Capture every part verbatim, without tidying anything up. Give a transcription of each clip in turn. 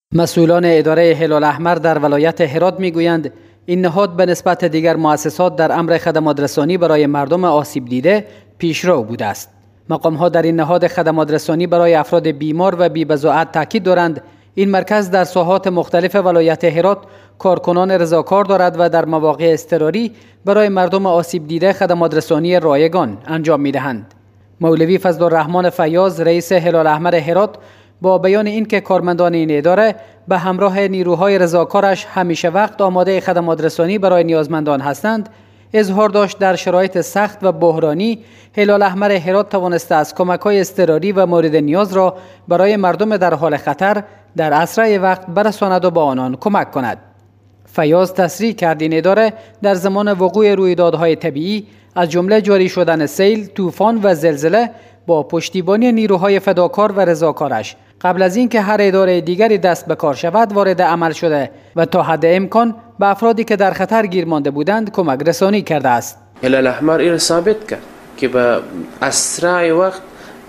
مسئولان اداره هلال احمر در ولایت هرات میگویند این نهاد به نسبت دیگر مؤسسات در امر خدمات رسانی برای مردم آسیب دیده پیشرو بوده است. مقام‌ها در این نهاد خدمات رسانی برای افراد بیمار و بی‌بضاعت تاکید دارند این مرکز در ساحات مختلف ولایت هرات کارکنان رضاکار دارد و در مواقع اضطراری برای مردم آسیب دیده خدمات رسانی رایگان انجام می‌دهند. مولوی فضل الرحمن فیاض رئیس هلال احمر هرات با بیان اینکه کارمندان این اداره به همراه نیروهای رضاکارش همیشه وقت آماده خدمات رسانی برای نیازمندان هستند، اظهار داشت در شرایط سخت و بحرانی هلال احمر هرات توانسته از کمک‌های اضطراری و مورد نیاز را برای مردم در حال خطر در اسرع وقت برساند و با آنان کمک کند. فیاض تصریح کرد این اداره در زمان وقوع رویدادهای طبیعی از جمله جاری شدن سیل، طوفان و زلزله با پشتیبانی نیروهای فداکار و رضاکارش قبل از اینکه هر اداره دیگری دست به کار شود وارد عمل شده و تا حد امکان به افرادی که در خطر گیر مانده بودند کمک رسانی کرده است. هلال احمر این ثابت کرد که به اسرع وقت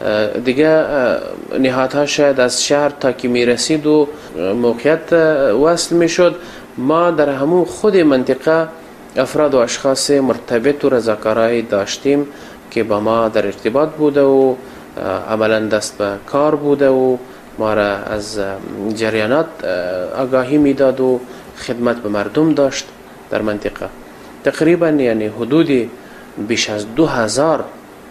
دیگه نهادها شاید از شهر تا که می رسید و موقعیت وصل می شد، ما در همون خود منطقه افراد و اشخاص مرتبط و رضاکارایی داشتیم که با ما در ارتباط بوده و عملا دست به کار بوده و ما را از جریانات آگاهی میداد و خدمت به مردم داشت در منطقه. تقریبا یعنی حدود بیش از دو هزار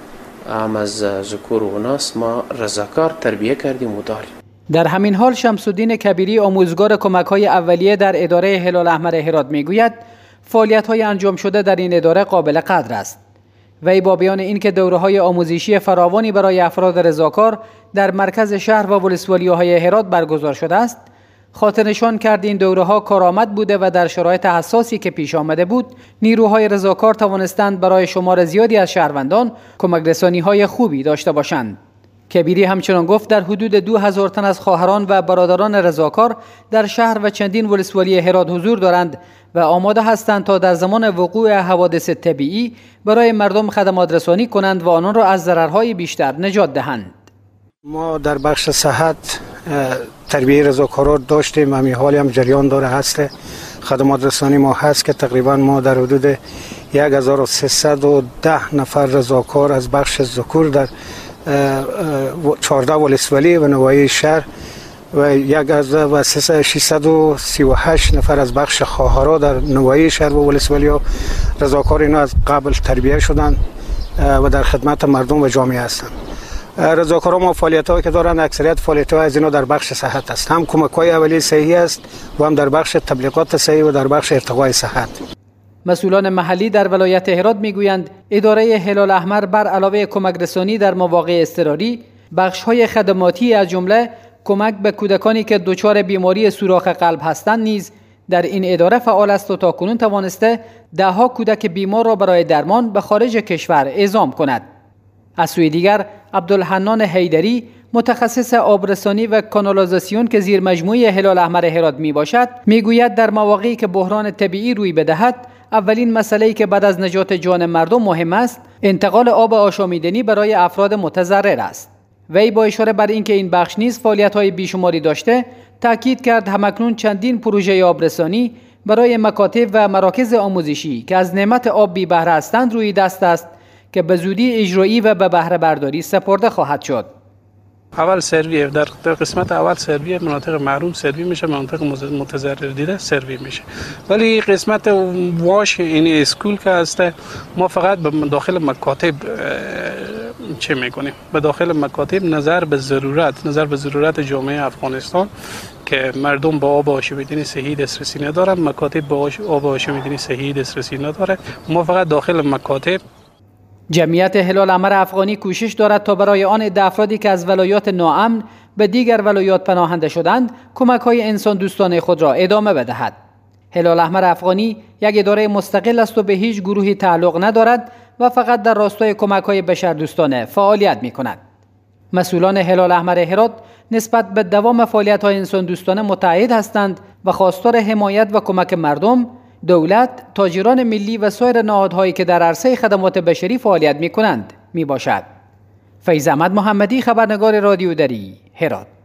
عام از ذکور و اناث ما رضاکار تربیه کردیم و داریم. در همین حال شمس الدین کبیری آموزگار کمک‌های اولیه در اداره هلال احمر هرات میگوید فعالیت‌های انجام شده در این اداره قابل قدر است. وی با بیان اینکه دوره‌های آموزشی فراوانی برای افراد رضاکار در مرکز شهر و ولسوالی‌های هرات برگزار شده است، خاطر نشان کرد این دوره‌ها کارآمد بوده و در شرایط حساسی که پیش آمده بود، نیروهای رضاکار توانستند برای شمار زیادی از شهروندان کمک رسانی‌های خوبی داشته باشند. کبیری همچنان گفت در حدود دو هزار تن از خواهران و برادران رضاکار در شهر و چندین ولسوالی هرات حضور دارند و آماده هستند تا در زمان وقوع حوادث طبیعی برای مردم خدمات رسانی کنند و آنان را از ضررهای بیشتر نجات دهند. ما در بخش صحت تربیه رضاکاران داشتیم، همین حالی هم جریان داره هست. خدمات رسانی ما هست که تقریبا ما در حدود یک هزار و سیصد و ده نفر رضاکار از بخش ذکور در چهارده ولسوالی و نواحی شهر و یک هزار و ششصد و سی و هشت نفر از بخش خواهرها در نواحی شهر و ولسوالی ها رضاکار اینا از قبل تربیه شدن و در خدمت مردم و جامعه هستند. رضاکاران ما فعالیت‌هایی که دارند اکثریت فعالیت‌ها از اینا در بخش صحت است، هم کمک‌های اولیه صحی است و هم در بخش تبلیغات صحی و در بخش ارتقای صحت. مسئولان محلی در ولایت هرات میگویند اداره هلال احمر بر علاوه کمک رسانی در مواقع اضطراری، بخش‌های خدماتی از جمله کمک به کودکانی که دچار بیماری سوراخ قلب هستند نیز در این اداره فعال است و تاکنون توانسته ده‌ها کودک بیمار را برای درمان به خارج کشور اعزام کند. از سوی دیگر عبدالحنان حیدری متخصص آبرسانی و کانالیزاسیون که زیر مجموعه هلال احمر هرات می باشد میگوید در مواقعی که بحران طبیعی روی بدهد اولین مسئله‌ای که بعد از نجات جان مردم مهم است انتقال آب آشامیدنی برای افراد متضرر است. وی با اشاره بر اینکه این بخش نیز فعالیت‌های بیشماری داشته تاکید کرد همکنون چندین پروژه آبرسانی برای مکاتب و مراکز آموزشی که از نعمت آب بی بهره هستند روی دست است که به زودی اجرایی و به بهره برداری سپرده خواهد شد. اول سروی در قسمت اول سروی مناطق محروم سروی میشه، مناطق متضرر دیده سروی میشه، ولی قسمت واش این اسکول که هست ما فقط به داخل مکاتب چه میکنیم؟ به داخل مکاتب نظر به ضرورت نظر به ضرورت جامعه افغانستان که مردم با آب آشامیدنی صحی دسترسی ندارن، مکاتب با آب آشامیدنی صحی دسترسی نداره، ما فقط داخل مکاتب. جمعیت هلال احمر افغانی کوشش دارد تا برای آن عده افرادی که از ولایات ناامن به دیگر ولایات پناهنده شدند کمک‌های انسان دوستانه خود را ادامه بدهد. هلال احمر افغانی یک اداره مستقل است و به هیچ گروهی تعلق ندارد و فقط در راستای کمک‌های بشردوستانه فعالیت می‌کند. مسئولان هلال احمر هرات نسبت به دوام فعالیت‌های انسان دوستانه متعهد هستند و خواستار حمایت و کمک مردم، دولت، تاجران ملی و سایر نهادهایی که در عرصه خدمات بشری فعالیت می‌کنند میباشد. فیض احمد محمدی، خبرنگار رادیو دری، هرات.